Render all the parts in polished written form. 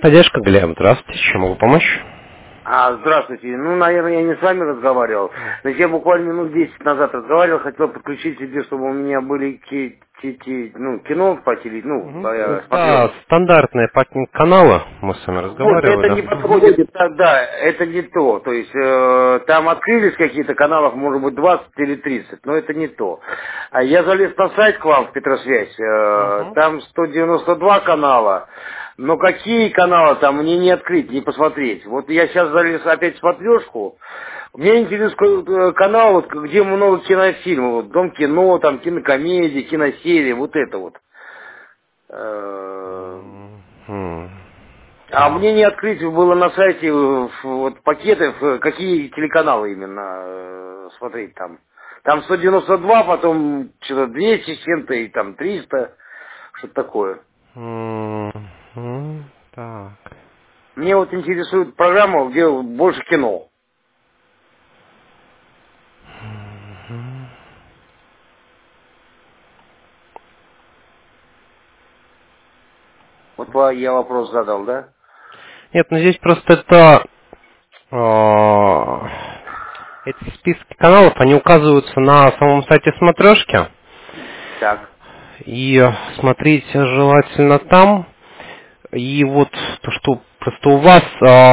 Поддержка, Глеб. Здравствуйте. Чем могу помочь? Здравствуйте. Ну, наверное, я не с вами разговаривал. Значит, я буквально минут 10 назад разговаривал, хотел подключить себе, чтобы у меня были кино по телевизору, я смотрел. Да, стандартные пакинг канала. Мы с вами Вот, это не разговаривали. подходит, да, это не то. То есть, там открылись какие-то каналов, может быть, 20 или 30, но это не то. А я залез на сайт к вам в Петросвязь, Мгм. там 192 канала, но какие каналы там мне не открыть, не посмотреть. Вот я сейчас залез опять в смотрешку, меня интересует канал, вот, где много кинофильмов, вот, Дом кино, там кинокомедии, киносерии, вот это вот. Мгм. А Так. мне не открыть было на сайте вот пакетов, какие телеканалы именно смотреть там. Там 192, потом что-то 200 с чем-то, и там 300, что-то такое. Так. Мне вот интересует программа, где больше кино. Вот я вопрос задал, да? Нет, ну здесь просто это... эти списки каналов, они указываются на самом сайте смотрешки. Так. И смотреть желательно там. И вот то, что просто у вас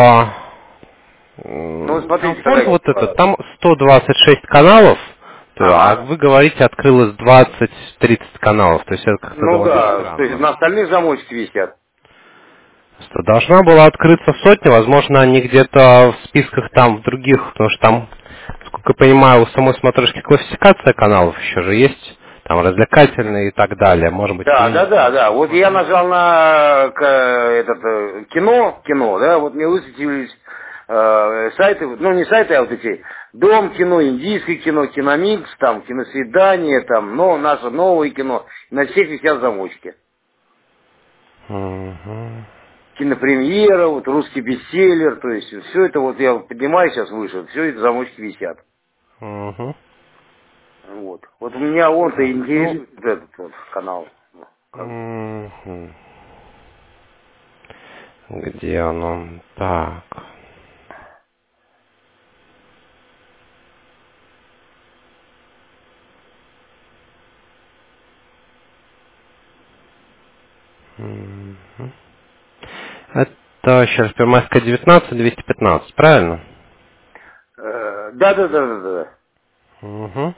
Ну, вот смотрите, комфорт какая вот этот, ситуация. там 126 каналов, а Ага. вы говорите, открылось 20-30 каналов, то есть это как-то Ну довольно да, то есть странно. на остальных замочки висят. Что должна была открыться сотня, возможно, они где-то в списках там, в других, потому что там, сколько я понимаю, у самой смотрешки классификация каналов еще же есть, там развлекательные и так далее, может быть, Да, вы да, не да, да. Вот я смотрели. нажал на кино, да, вот мне высветились сайты, ну не сайты, а вот эти Дом кино, индийское кино, киномикс, там, киносвидание, там, но наше новое кино. На всех висят замочки. Мгм. Кинопремьера, вот русский бестселлер, то есть все это вот я поднимаю сейчас выше, все это замочки висят. Мгм. Вот. Вот у меня он-то Так, ну, интересует вот этот вот канал. мгм. Где оно? Так. Мгм. Это сейчас Первомайская 19, 215, правильно? Да, да, да, да, да. Угу.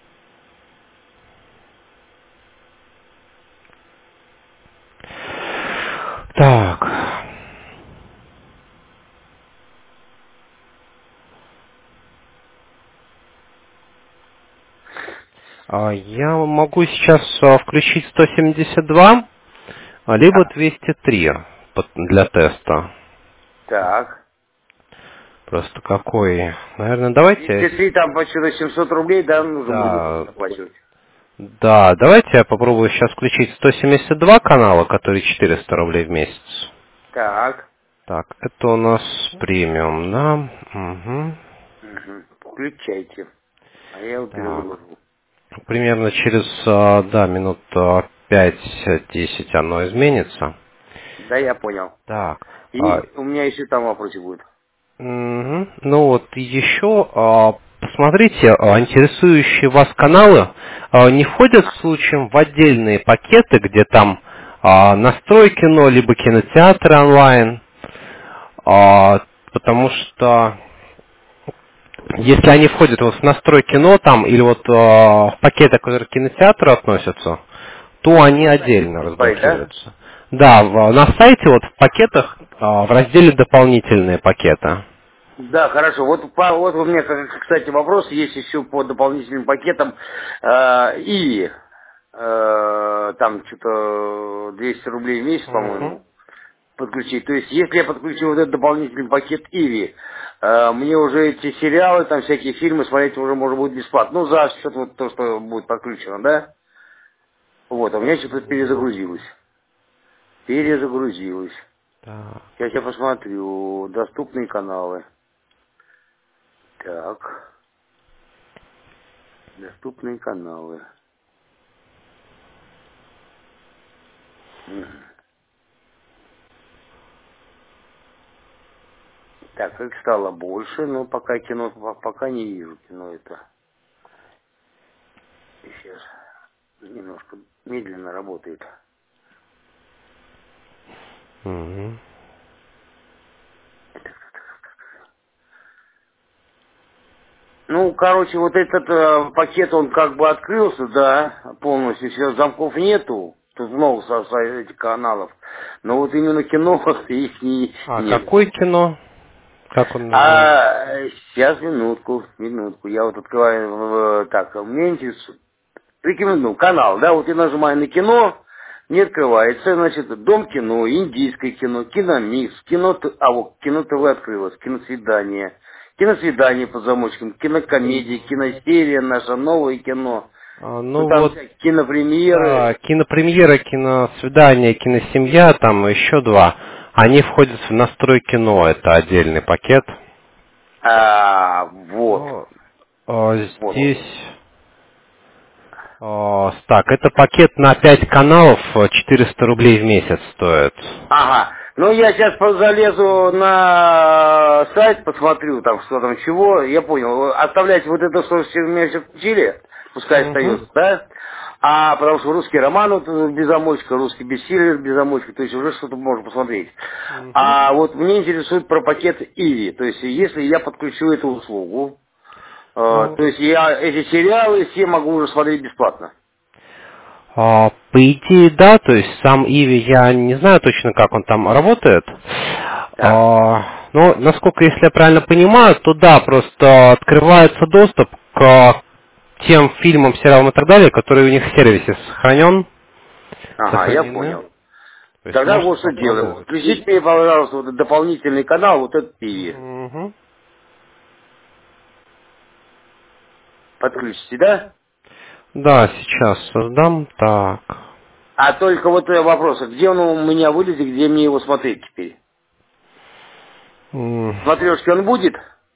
Так. Я могу сейчас включить 172, либо Так. 203 для теста. Так. Просто какой? Наверное, давайте... 203 там почти до 700 рублей, да, нужно будет Да, оплачивать. да, давайте я попробую сейчас включить 172 канала, который 400 рублей в месяц. Так. Так, это у нас премиум, да? Угу. Угу. Включайте. А я его Так, перезагружу. примерно через, да, минут 5-10 оно изменится. Да, я понял. Так, И у меня еще там вопросик будет. ну вот еще посмотрите, интересующие вас каналы не входят случаем в отдельные пакеты, где там настрой кино, либо кинотеатры онлайн, потому что если они входят вот в настрой кино там или вот в пакеты, которые к кинотеатру относятся, то они На сайте отдельно будете смотреть, да? разблокируются. Да, на сайте вот в пакетах, в разделе дополнительные пакеты. Да, хорошо. Вот у меня, кстати, вопрос есть еще по дополнительным пакетам. И там что-то 200 рублей в месяц, Мгм. по-моему, подключить. То есть, если я подключу вот этот дополнительный пакет Иви, мне уже эти сериалы, там всякие фильмы смотреть уже можно будет бесплатно. Ну, за счет вот то, что будет подключено, да? Вот, а у меня что-то перезагрузилось. Перезагрузилось. Так. Сейчас я посмотрю. Доступные каналы. Так. Доступные каналы. Мгм. Так, их стало больше, но пока кино, пока не вижу кино это. Сейчас немножко медленно работает. Мгм. Ну, короче, вот этот пакет, он как бы открылся, да, полностью. Сейчас замков нету. Тут много этих каналов. Но вот именно кино их А нет. какое кино? Как он называется? А сейчас минутку. Я вот открываю, так, мне интересует. Рекомендую, канал, да, вот я нажимаю на кино, не открывается, значит, Дом кино, индийское кино, киномикс, кино ТВ открылось, киносвидание под замочком, кинокомедия, киносерия, наше новое кино, ну Ну там вот, всякие кинопремьеры. да, кинопремьера, киносвидание, киносемья, там еще два. Они входят в настрой кино, это отдельный пакет. Вот, Ну, вот. здесь... Так, это пакет на 5 каналов, 400 рублей в месяц стоит. Ага. Ну, я сейчас залезу на сайт, посмотрю, там, что там, чего. Я понял. Оставляйте вот это, что все меня все включили, пускай Угу. остается, да? А потому что русский роман вот, без замочка, русский бестселлер без замочка, то есть уже что-то можно посмотреть. Угу. А вот мне интересует про пакет Иви. То есть если я подключу эту услугу, Ну, то есть я эти сериалы все могу уже смотреть бесплатно. по идее, да, то есть сам Иви, я не знаю точно, как он там работает. Так. Но, насколько, если я правильно понимаю, то да, просто открывается доступ к тем фильмам, сериалам и так далее, которые у них в сервисе Ага, я сохранены. понял. То есть Тогда можно вот что делаем. попробовать. Включите мне, пожалуйста, вот этот дополнительный канал, вот этот ТВ. Мгм. Подключите, да? Да, сейчас создам. Так. А только вот вопрос, а где он у меня вылезет, где мне его смотреть теперь? М. В смотрешке он будет?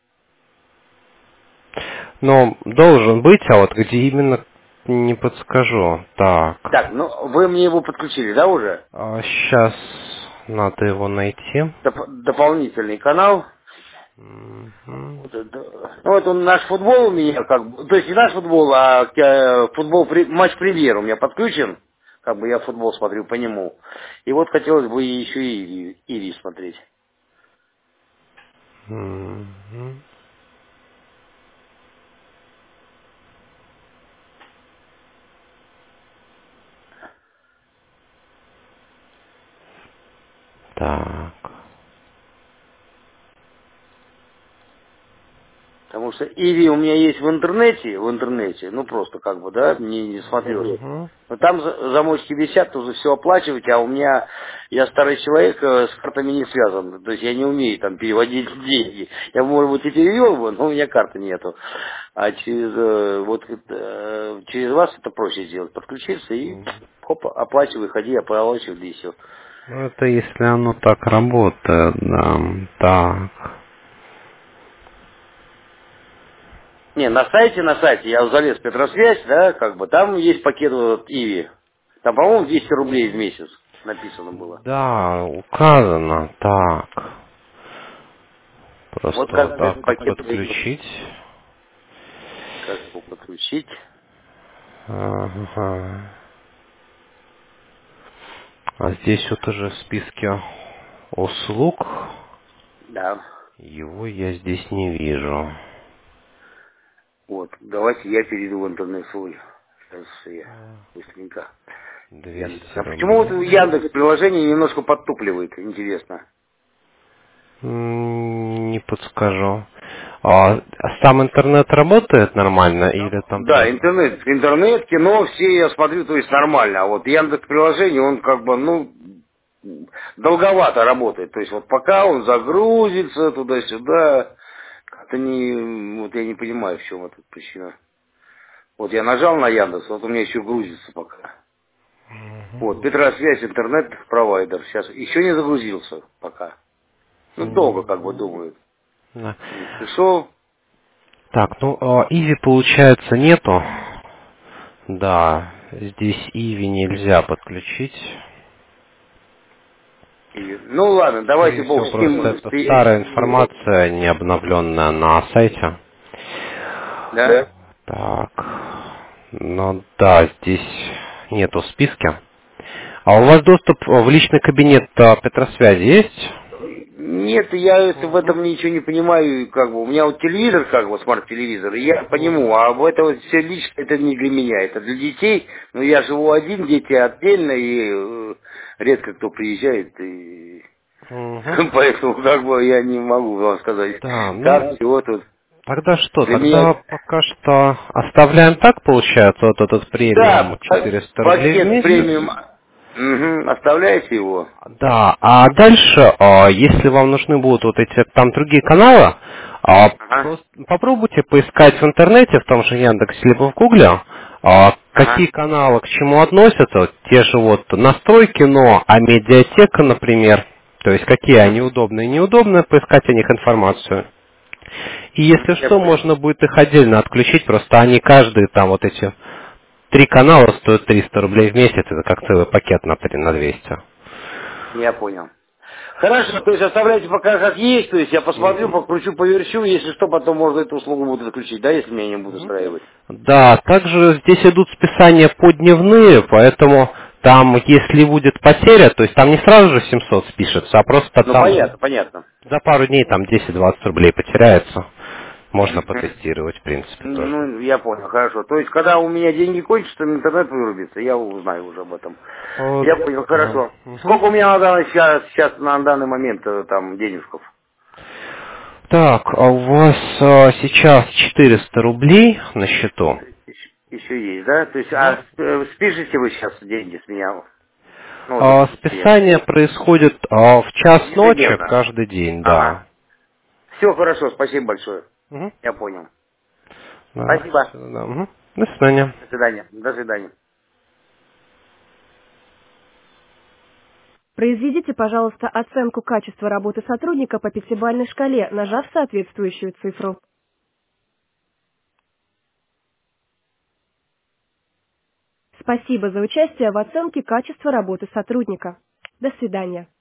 Но должен быть, а вот где именно не подскажу. Так. Так, ну вы мне его подключили, да, уже? Сейчас надо его найти. Дополнительный канал. Мгм. Вот ну, вот он наш футбол у меня, как бы, то есть не наш футбол, а футбол, матч премьер у меня подключен. Как бы я футбол смотрю по нему. И вот хотелось бы еще и Ири смотреть. Мгм. Так. Потому что Иви у меня есть в интернете, ну просто как бы, да, не смотрю. Мгм. Но там замочки висят, тоже все оплачивать, а у меня, я старый человек, с картами не связан. То есть я не умею там переводить деньги. Я, может быть, и перевел бы, но у меня карты нету. А через вас это проще сделать. Подключиться и хоп, оплачивай, ходи, оплачивай, да и все. Ну, это если оно так работает, да. Так. Не, на сайте, я залез в Петросвязь, да, как бы, там есть пакет вот Иви. Там, по-моему, 200 рублей в месяц написано было. Да, указано. Так. Вот Просто вот как так этот как пакет выглядит. подключить. Как его подключить? Ага. А здесь вот уже в списке услуг. Да. Его я здесь не вижу. Вот, давайте я перейду в интернет свой. Сейчас я быстренько. 200 Яндекс. А почему вот рублей. Яндекс приложение немножко подтупливает, интересно? Не подскажу. А сам интернет работает нормально или там Да, тоже? интернет, кино, все я смотрю, то есть нормально. А вот Яндекс приложение, он как бы, ну, долговато работает. То есть вот пока он загрузится туда-сюда, как-то не, вот я не понимаю, в чем эта причина. Вот я нажал на Яндекс, вот у меня еще грузится пока. Вот, Петросвязь, интернет-провайдер, сейчас еще не загрузился пока. Ну, долго как бы думают. Да. Пришел, Так, ну, Иви, получается, нету. Да, здесь Иви нельзя подключить. Ну ладно, давайте Скорее бог всего, с просто ним. это старая информация, не обновленная на сайте. Да? Так, ну да, здесь нету в списке. А у вас доступ в личный кабинет Петросвязи есть? Нет, я в Мгм. этом ничего не понимаю, как бы. У меня вот телевизор, как бы, смарт-телевизор, и я по нему, Мгм. а в это вот все лично, это не для меня, это для детей. Но я живу один, дети отдельно, и редко кто приезжает, и Мгм. поэтому, как бы, я не могу вам сказать, Да, ну как всего тут. тогда что? Для меня, Тогда пока что оставляем так, получается, вот этот премиум да, 400 рублей в пакет месяц. премиум, оставляйте его. Да, а дальше, если вам нужны будут вот эти там другие каналы, Ага, просто попробуйте поискать в интернете, в том же Яндексе, либо в Гугле, какие ага. каналы к чему относятся, вот те же вот настрой кино, а медиатека, например, то есть какие они удобные и неудобные, поискать о них информацию. И если Я что, понял. можно будет их отдельно отключить, просто они каждые там вот эти 3 канала стоят 300 рублей в месяц, это как целый пакет на 200. Я понял. Хорошо, то есть оставляйте пока как есть, то есть я посмотрю, Мгм. покручу, поверчу, если что, потом можно эту услугу буду отключить, да, если меня не будут Мгм. устраивать. Да, также здесь идут списания подневные, поэтому там, если будет потеря, то есть там не сразу же 700 спишется, а просто Ну, там понятно, понятно. за пару дней там 10-20 рублей потеряется. Можно Мгм. потестировать, в принципе, тоже. Ну, я понял, хорошо. То есть, когда у меня деньги кончатся, интернет вырубится, я узнаю уже об этом. Я понял, Да. хорошо. Мгм. Сколько у меня сейчас на данный момент там денежков? Так, а у вас сейчас 400 рублей на счету. Еще есть, да? То есть, Мгм. спишите вы сейчас деньги с меня? Ну, вот, допустим, Списание происходит в час ночи ежедневно. каждый день, Ага. да. Все хорошо, спасибо большое. Мгм. Я понял. Да, Спасибо. всё, да. Мгм. До свидания. До свидания. До свидания. Произведите, пожалуйста, оценку качества работы сотрудника по пятибалльной шкале, нажав соответствующую цифру. Спасибо за участие в оценке качества работы сотрудника. До свидания.